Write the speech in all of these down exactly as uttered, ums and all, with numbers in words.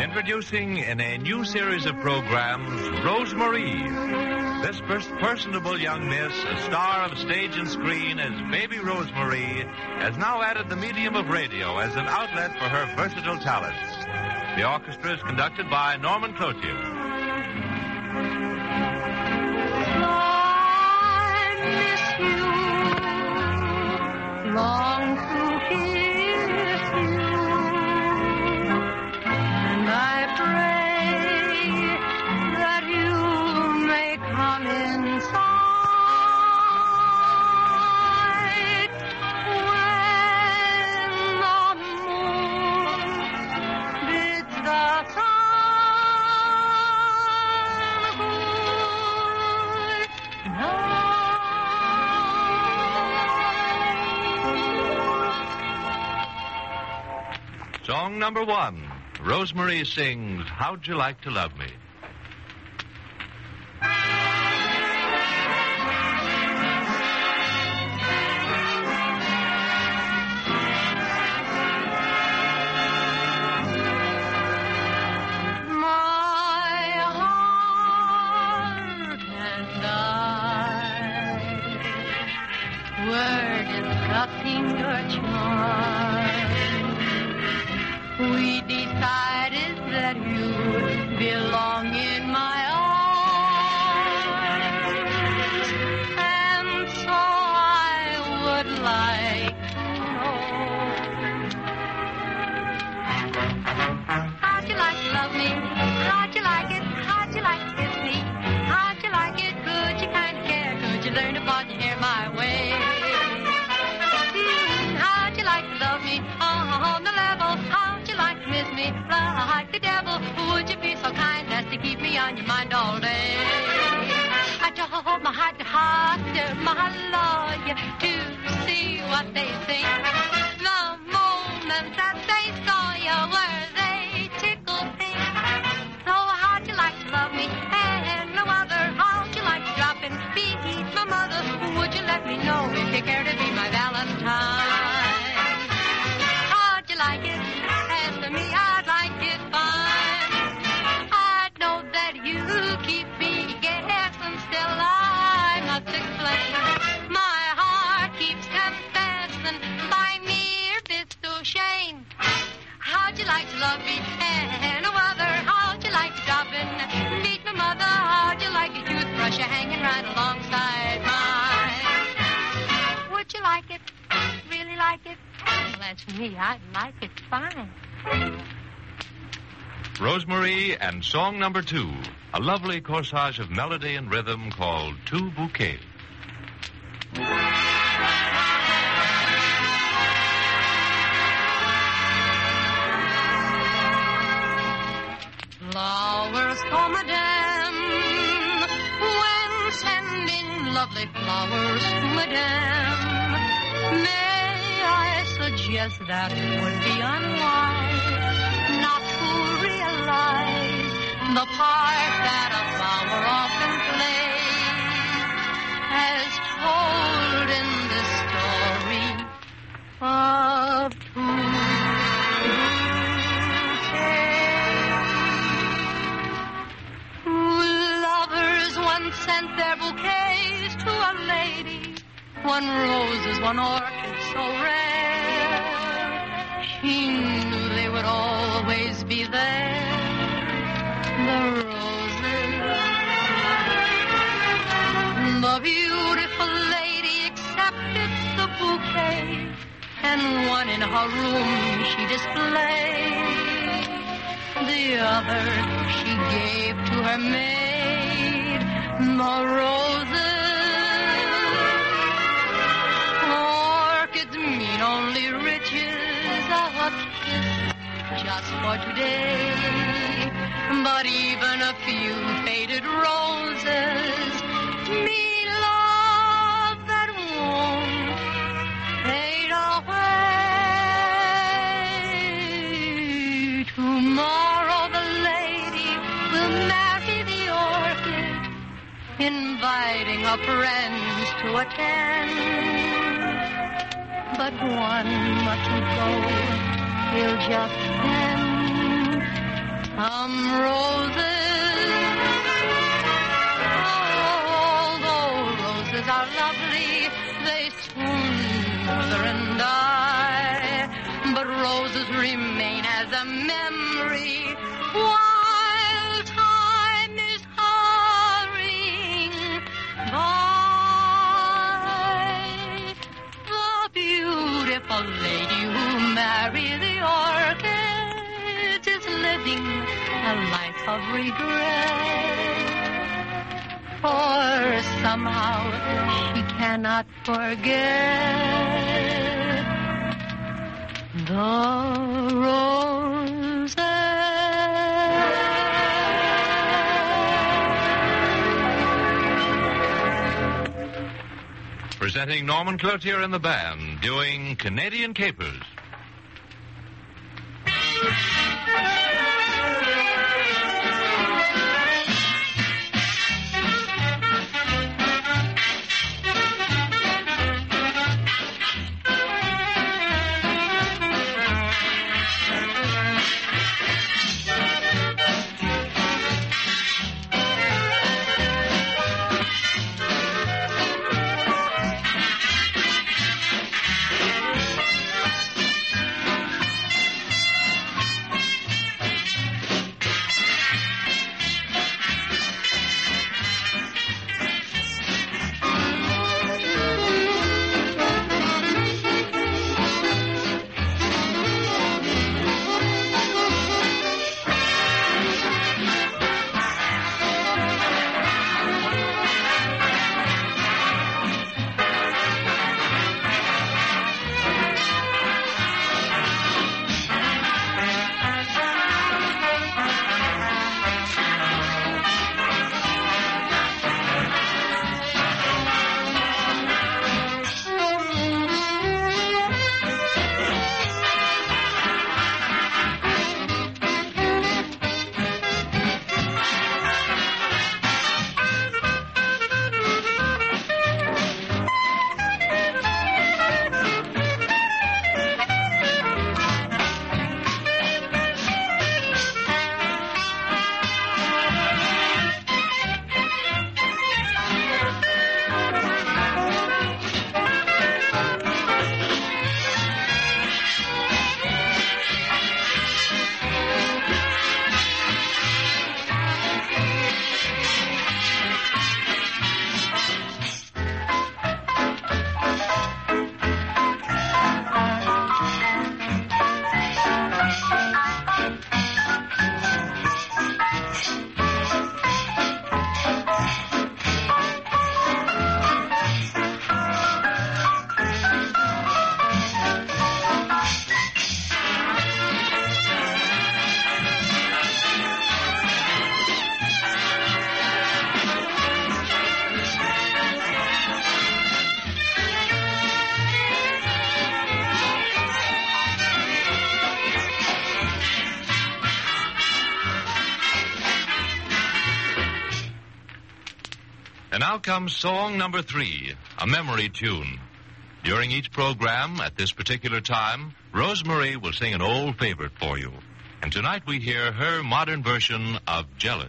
Introducing in a new series of programs, Rosemarie. This pers- personable young miss, a star of stage and screen as Baby Rosemarie, has now added the medium of radio as an outlet for her versatile talents. The orchestra is conducted by Norman Cloutier. I miss you, long to kiss you, and I pray that you may come inside when the moon bids the sun Song number one, Rosemarie sings, How'd You Like to Love Me? My heart and I were discussing your charm. We decided that you belong in my arms, and so I would like to know, how'd you like to love me? How'd you like it? How'd you like to kiss me? How'd you like it? Could you kind of care? Could you learn to part your hair my way? Mm, how'd you like to love me? On the level, how'd you like to miss me? Like the devil, would you be so kind as to keep me on your mind all day? I told my heart to heart, my lawyer, to see what they think. The moment that they saw you, were they tickled pink? So how'd you like to love me? And no other, how'd you like to drop in? Be my mother, would you let me know if you care to be my Valentine? How'd you like it? As for me, I'd like it fine. I know that you keep me guessing, still I must explain. My heart keeps confessing by mere pistol shame. How'd you like to love me? And no other, how'd you like to drop in? Meet my mother, how'd you like a toothbrush hanging right alongside mine? Would you like it? Really like it? Well, as for me, I'd like it fine. Rosemarie and song number two, a lovely corsage of melody and rhythm called Two Bouquets. Flowers for Madame, when sending lovely flowers to Madame, may I suggest that it would be unwise not to realize the part that a flower often plays, as told in the story of two bouquets. Lovers once sent their bouquets to a lady, one roses, one orchid so rare. She knew they would always be there, the roses. The beautiful lady accepted the bouquet, and one in her room she displayed. The other she gave to her maid, the roses. Orchids mean only riches, a kiss just for today. But even a few faded roses mean love that won't fade away. Tomorrow the lady will marry the orchid, inviting her friends to attend. But one mustn't go till just then. Some roses, although roses are lovely, they soon wither and die. But roses remain as a memory while time is hurrying by. The beautiful lady who married the orchid is living a life of regret, for somehow she cannot forget the roses. Presenting Norman Cloutier and the band, doing Canadian Capers. And now comes song number three, a memory tune. During each program at this particular time, Rose Marie will sing an old favorite for you. And tonight we hear her modern version of Jealous.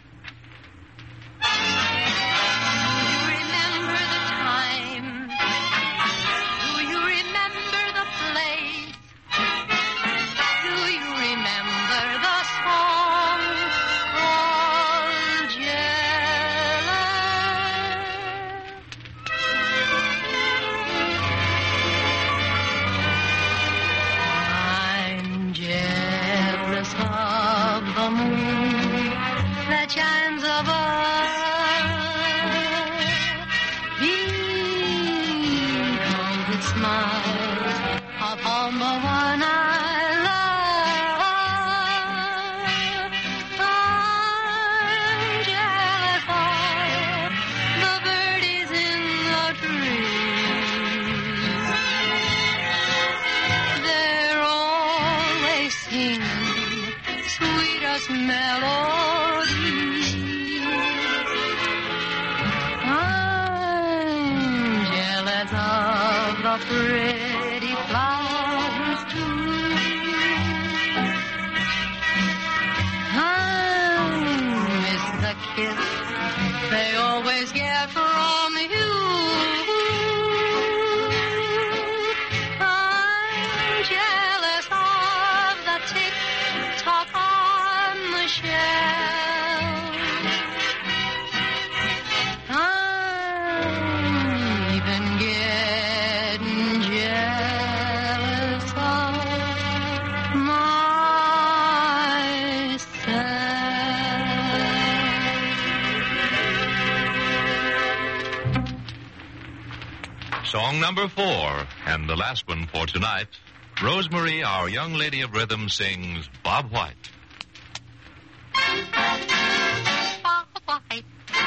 Remember the time? Do you remember the place? Do you remember the song called Jealous? I'm jealous of the moon that shines above, because it smiles upon the one I love. I'm jealous of the birdies in the trees. They're always singing sweetest melodies. I'm jealous of the pretty flowers too. I'm number four, and the last one for tonight, Rosemary, our young lady of rhythm, sings Bob White. Bob White.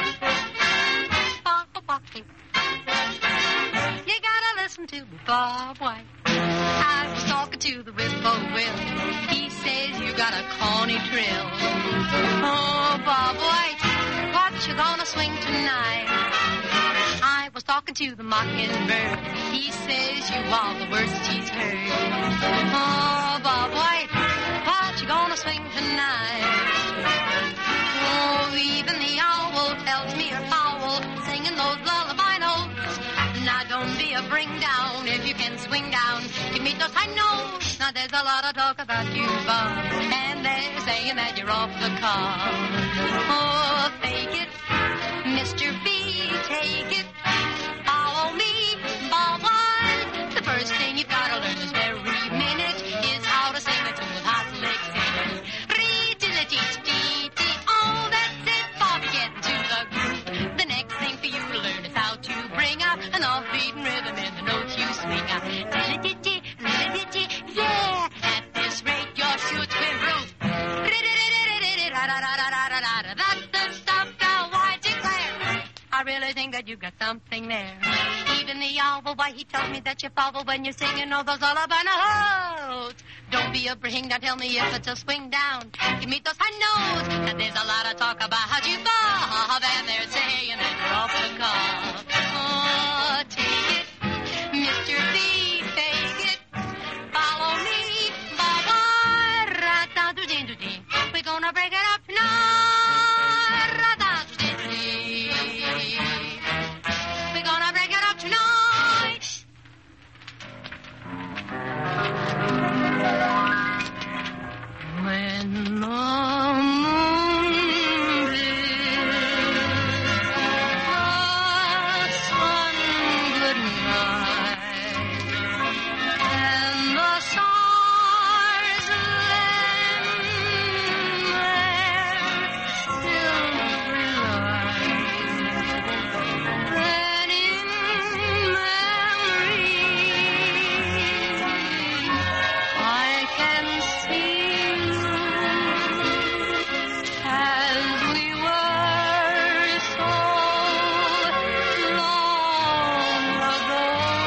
Bob White. You gotta listen to Bob White. I was talking to the whippoorwill. He says you got a corny trill. Oh, Bob White, what you gonna swing tonight? I was talking to the mockingbird. He says you are the worst he's heard. Oh, Bob White, what you gonna swing tonight? Oh, even the owl tells me you're foul, singing those lullaby notes. Now don't be a bring down if you can swing down. Give me those high notes. Now there's a lot of talk about you, Bob, and they're saying that you're off the car. Oh, fake it, Mister B, take it. Follow me, Bob White. The first thing you've got to learn this very minute is how to sing a tune with hot licks in it. Ree-dee-dee-dee-dee. Oh, that's it, Bob, you're getting to the groove. The next thing for you to learn is how to bring out an off-beaten rhythm in the notes you swing out. Dee-dee-dee, dee-dee-dee, yeah. At this rate, your shoes will roof. Dee-dee-dee-dee-dee-da-da-da-da-da-da-da. That's the stuff, girl, I declare. I really think that you got something there. Even the owl, why he tells me that you follow when you're singing all those lullaby notes. Don't be a bring down, tell me if it's a swing down. Give me those high notes. And there's a lot of talk about you, Bob, and they're saying that you're off the cuff. Oh, take it, Mister B, fake it. Follow me, Bob, right down to din-do-din. We're gonna break it up tonight, right down to din-do-din. We're gonna break it up tonight. When the moon bleeds, the sun good night, and the stars lend their silvery light, then in memory I can see as we were so long ago.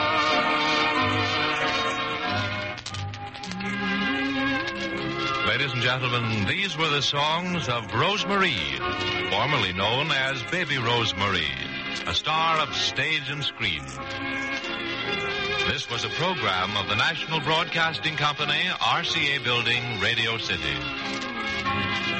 Ladies and gentlemen, these were the songs of Rosemary, formerly known as Baby Rosemary, a star of stage and screen. This was a program of the National Broadcasting Company, R C A Building, Radio City.